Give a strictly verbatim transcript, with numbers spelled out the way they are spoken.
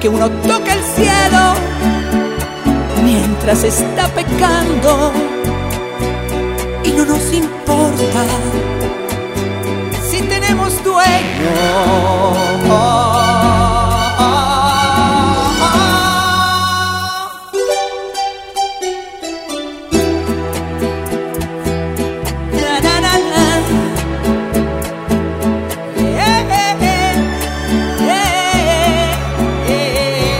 que uno toca el cielo mientras está pecando y no nos importa.